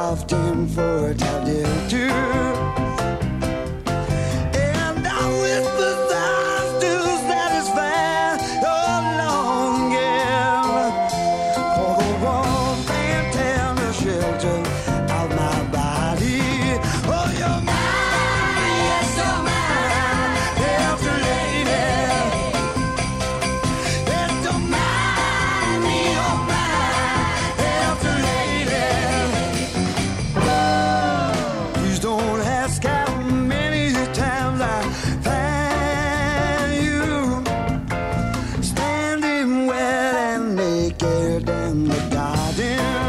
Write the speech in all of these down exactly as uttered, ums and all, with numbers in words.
often for a time too. And I whisper thoughts to satisfy your longing for the warmth and tender shelter of my body. Oh, you're mine, yes, you're mine, yes, lady. Yes, you're mine, you're mine, yes, lady. Please don't ask how many times I find you standing wet and naked in the garden.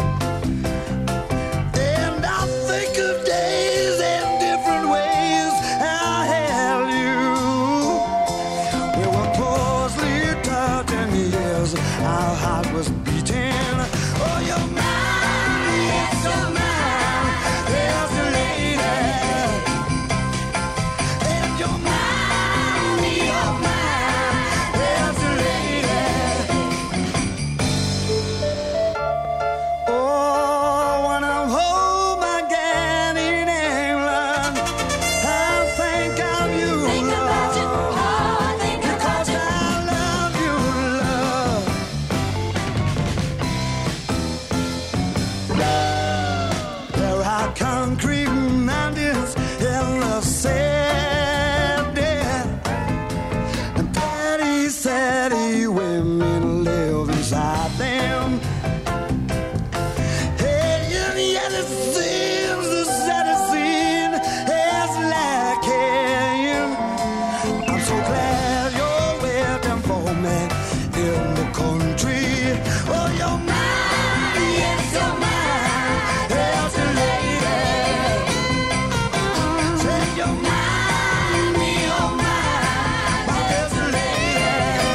And I think of days and different ways I held you. We were closely touching years, our heart was beating. Oh, you're mine, yes, you're mine, yes, lady. And you're mine, you're mine, yes, lady. Oh, when I'm home again in England, I think of you, love, because I love you, love. There are concrete mountains in the city, and petty, saddy women live inside them. Hey, and yet it seems the saddest scene is lacking. I'm so glad you're waiting for me in the country. Oh, you're mine, yes, you're mine, yes, lady. Say you're mine, you're mine, yes, lady.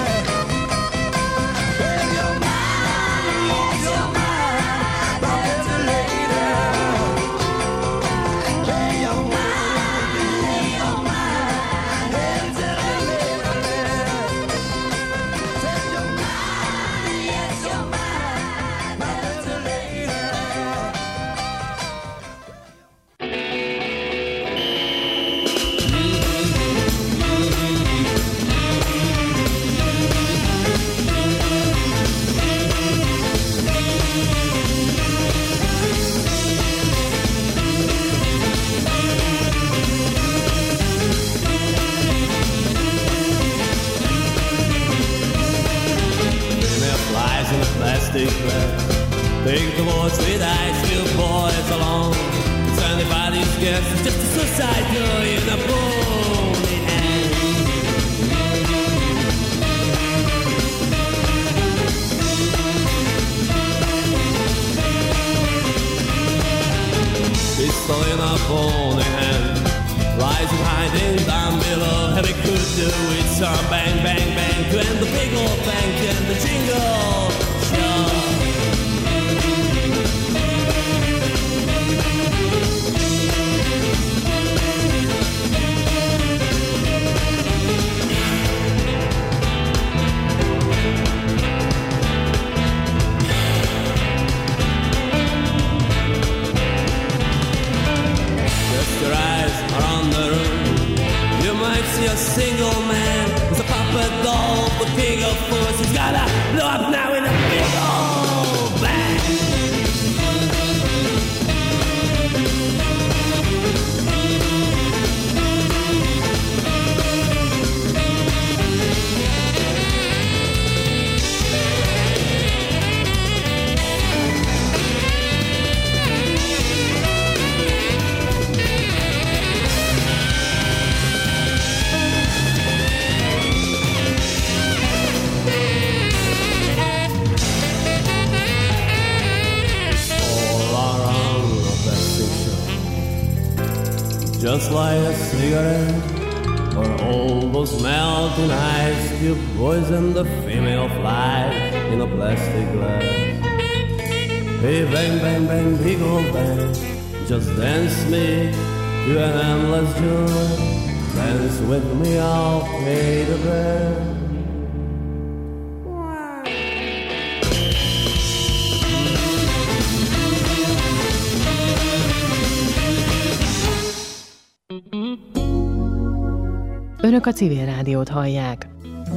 Say you're mine, yes, you're mine, yes, lady. Say you're mine, you're mine, yes, lady. Say you're mine, yes, you're mine, yes, lady. There flies in a plastic bag. Take the boys with ice cube boys along. It's anybody's guess. It's just a suicide girl in a bony hand. Pistol in a bony hand. Lies and hiding down below. Heavy could do with some bang, bang, bang. To end the big old bank and the jingle show. Just your eyes are on the room. You might see a single man with a puppet doll with bigger force. He's gotta blow up now in a big old bang. Just like a cigarette, or all those melting ice cube boys and the female flies in a plastic glass. Hey, bang, bang, bang, big old bang, just dance me to an endless joy. Dance with me, I'll pay the bill. Önök a Civil Rádiót hallják.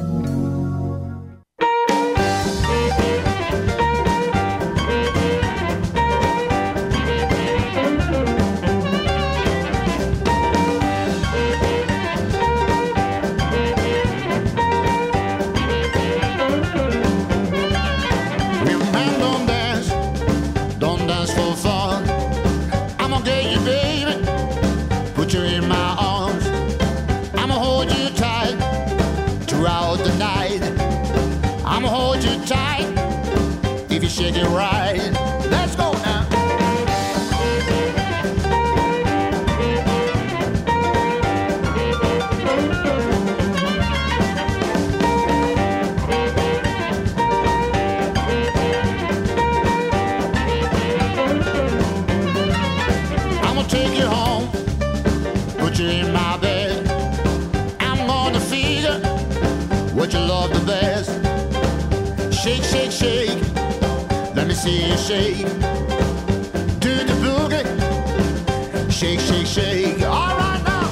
Shake it right. Let's go now. I'm gonna take you home, put you in my bed. I'm gonna figure what you love the best. Shake, shake, shake. Let me see you shake. Do the boogie. Shake, shake, shake. All right now.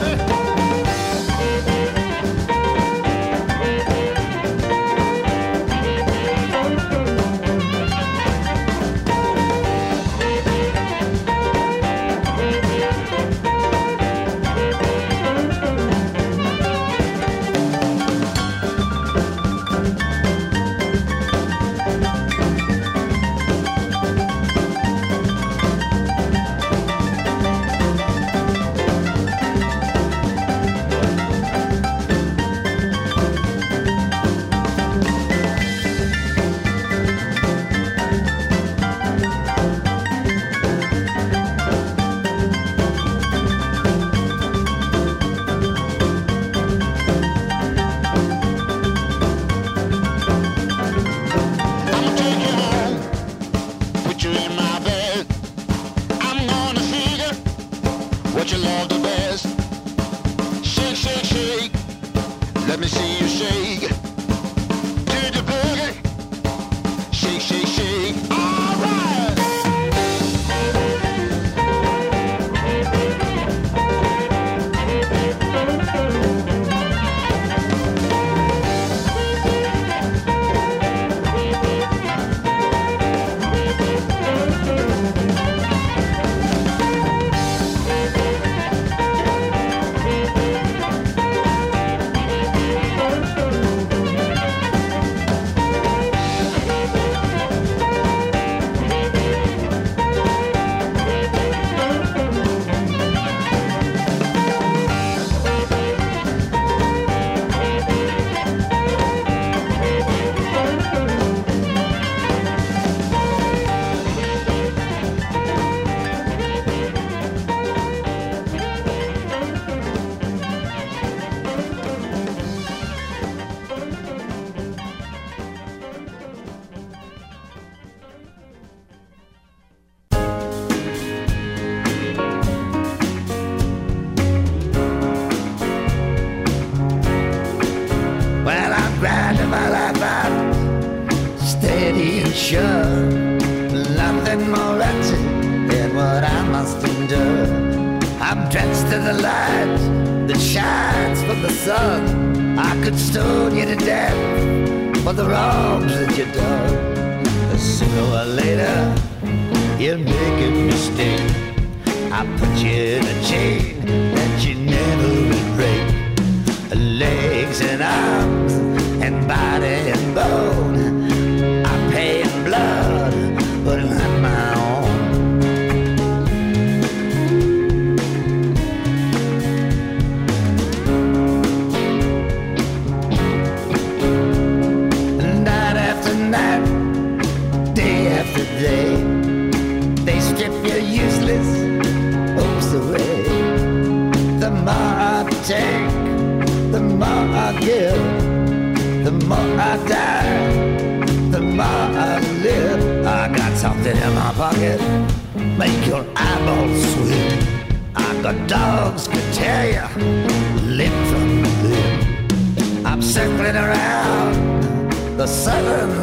Circling around the southern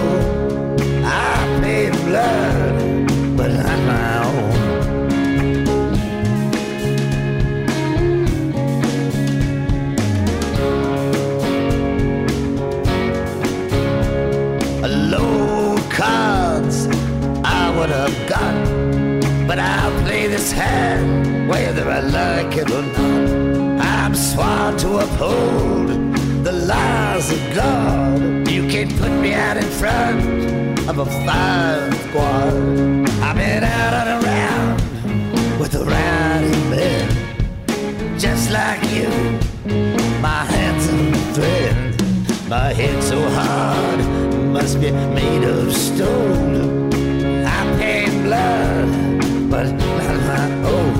zone, I paid blood, but not my own. what I've got, but I'll play this hand whether I like it or not. I'm sworn to uphold the laws of God. You can't put me out in front of a firing squad. I've been out and around with the riding men, just like you, my handsome friend. My head so hard, must be made of stone. I'm paying blood, but not my own.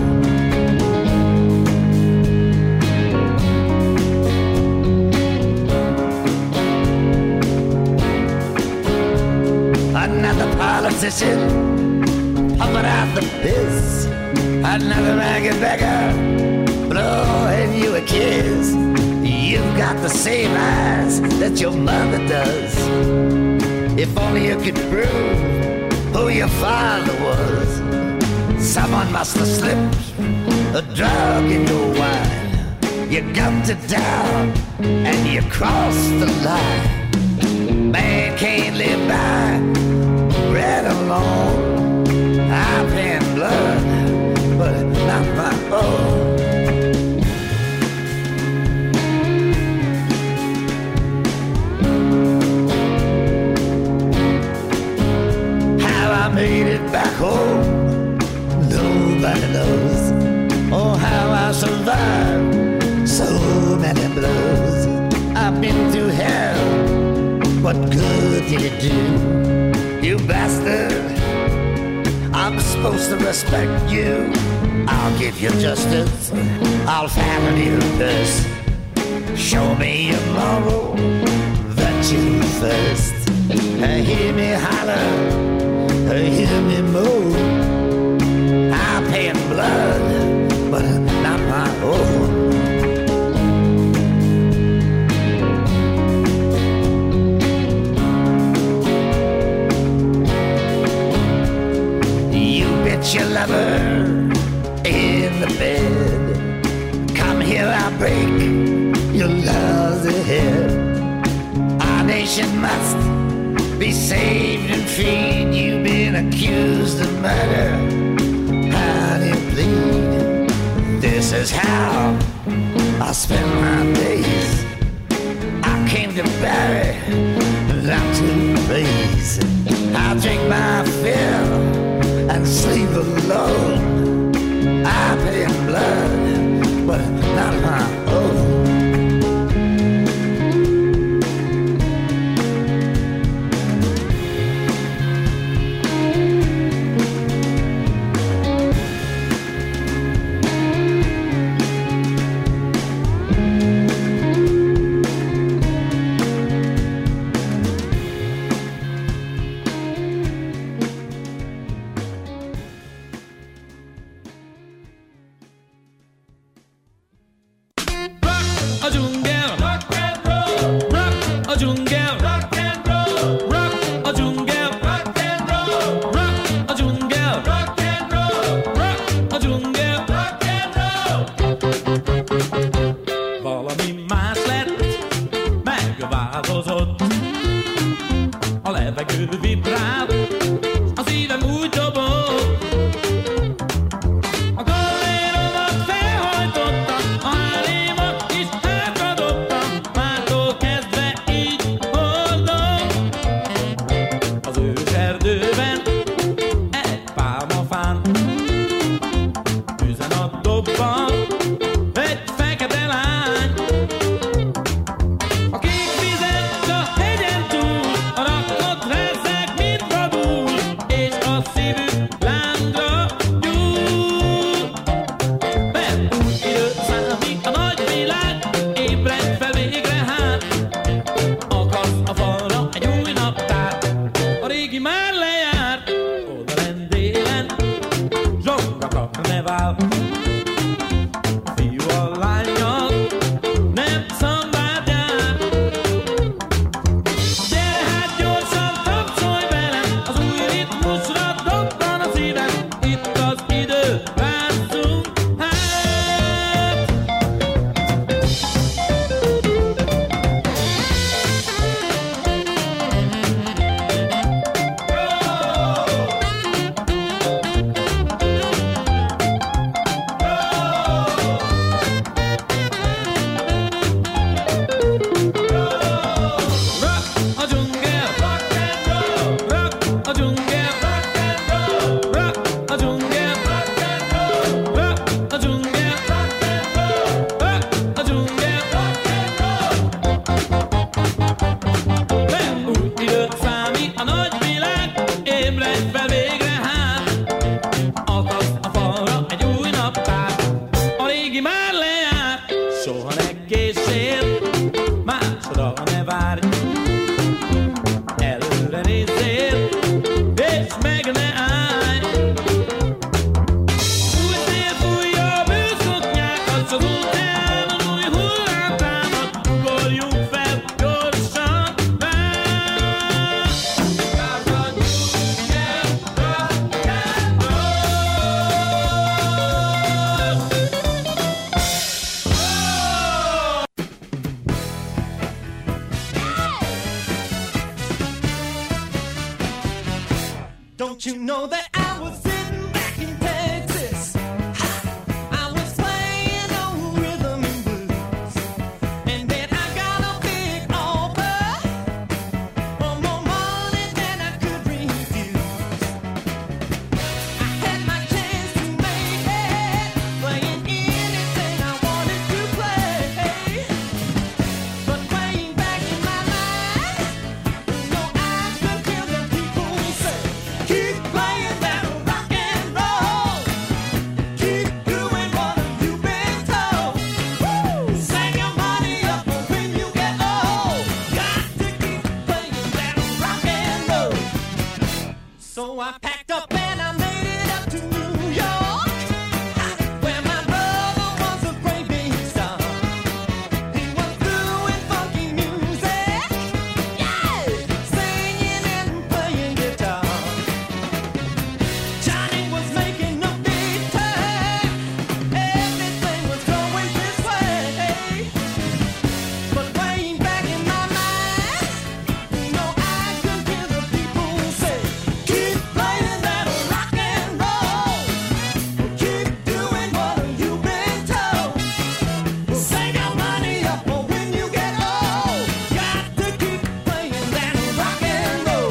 Another politician, pumping out the piss. Another ragged beggar, blowing you a kiss. You've got the same eyes that your mother does. If only you could prove who your father was. Someone must have slipped a drug in your wine. You gumped it down and you crossed the line. Man can't live by bread alone. I'm paying blood, but not my own. I made it back home, nobody knows. Oh, how I survived so many blows. I've been through hell, what good did it do? You bastard, I'm supposed to respect you. I'll give you justice, I'll fatten you this. Show me your moral virtue first. Hear me holler, hear me move. I'm paying blood, but not my own. You bet your lover in the bed. Come here, I'll break your lousy head. Our nation must be saved and freed. You've been accused of murder. How do you plead? This is how I spend my days. I came to bury, not to praise. I drink my fill and sleep alone. I pay in blood, but not my own. A kék vizet a hegyen túl, a rakott rezeg, mint vadul. Don't you know that I was sitting back in Texas? I was playing on rhythm and blues, and then I got a big offer for more money than I could refuse. I had my chance to make it, playing anything I wanted to play. But way back in my life, no, I could hear the people say, keep playing that rock and roll. Keep doing what you've been told. Woo! Save your money up for when you get old. Got to keep playing that rock and roll. So I packed up and I made it up to New York, where my brother was a great big star. He was doing funky music, yeah, singing and playing guitar. Johnny was making a big time. Everything was going this way. But way back in my mind, you know I could hear the people say, keep playing that rock and roll. Keep doing what you've been told. Save your money up for when you get old. Got to keep playing that rock and roll.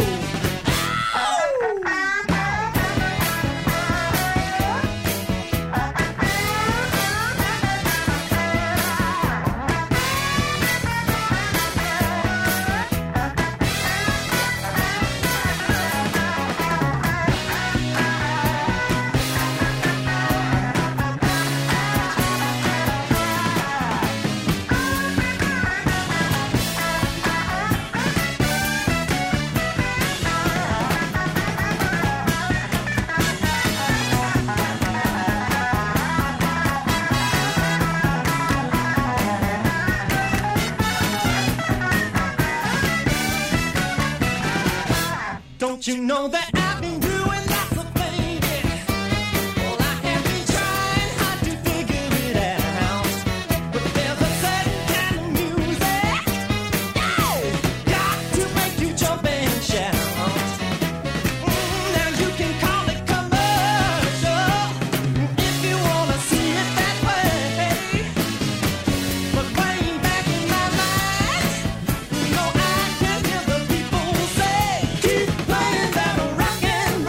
Don't you know that I've been doing lots of things? Well, I have been trying hard to figure it out. But there's a certain kind of music, yeah, got to make you jump and shout. Mm, now you can call it commercial if you wanna see it that way. But way back in my mind, you know I can hear the people say, keep playing that rock and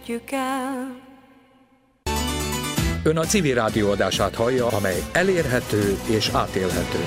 you can. Ön a civil rádió adását hallja, amely elérhető és átélhető.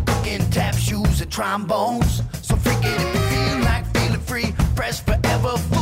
Trombones, so freak it if you feel like feeling free, fresh forever.